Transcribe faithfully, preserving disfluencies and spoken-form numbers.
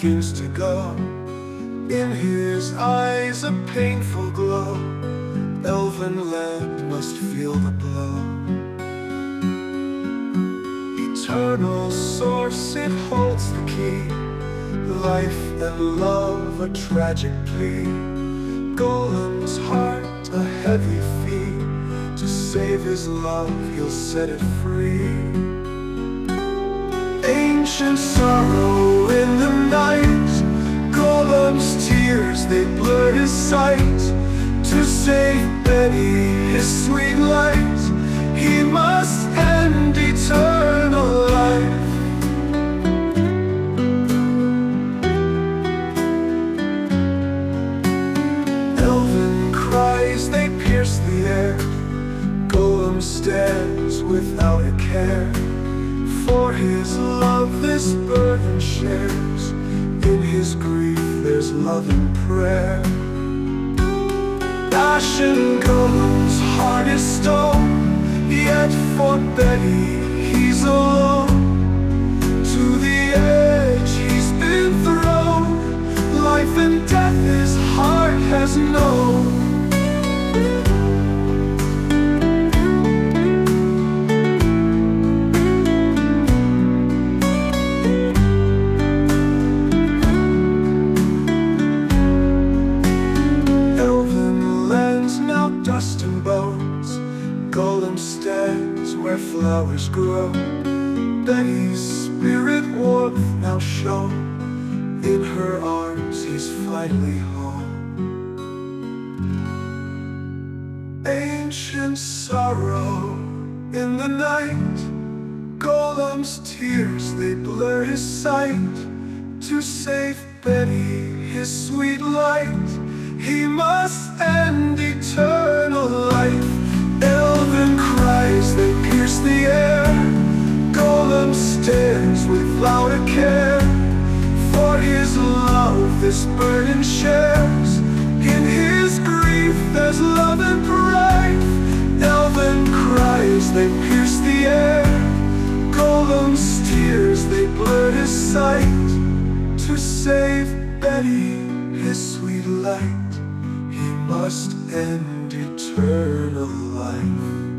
begins to go. In his eyes a painful glow. Elven land must feel the blow. Eternal source, it holds the key. Life and love, a tragic plea. Golem's heart, a heavy fee. To save his love, he'll set it free. Ancient sorrow in the night. Golem's tears, they blur his sight. To save Betty, his sweet light, he must end eternal life. Elven cries, they pierce the air. Golem stands without a care. For his love this burden shares. In his grief there's love and prayer. Ashen Golem's heart is stone, yet for Betty he's alone. To the edge he's been thrown. Life and death his heart has known. Dust and bones, Golem stands where flowers grow. Betty's spirit warmth now shown. In her arms he's finally home. Ancient sorrow in the night. Golem's tears, they blur his sight. To save Betty, his sweet light, he must end eternal life. Elven cries, they pierce the air. Golem stands without a care. For his love this burden shares. In his grief there's love and pride. Elven cries, they pierce the air. Golem's tears, they blur his sight. To save Betty, his sweet light, he must end eternal life.